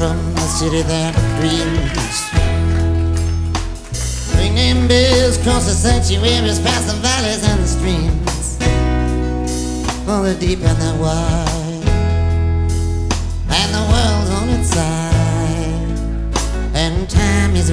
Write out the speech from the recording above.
from the city that dreams. Ringing bells cross the sanctuaries, past the valleys and the streams, for the deep and the wide, and the world's on its side, and time is